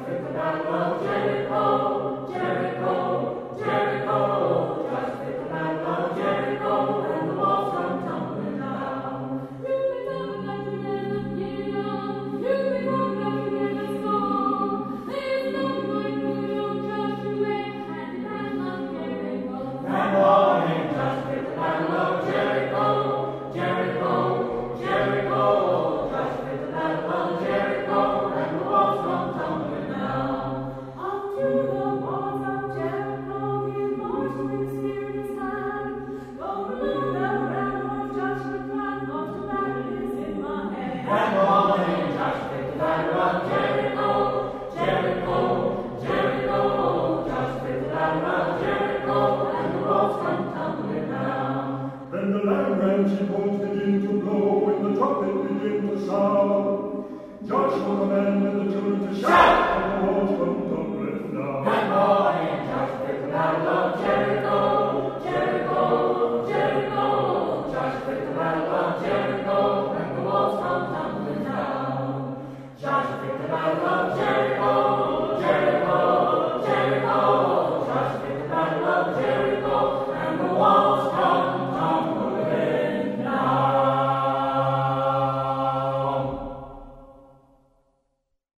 She bones begin to blow, and the trumpet begin to sound. Joshua commanded the children to shout, and the walls come tumbling down. That morning, Joshua picked the battle of Jericho, Jericho, Jericho. Joshua picked the battle of Jericho, and the walls come tumbling down. Joshua picked the battle of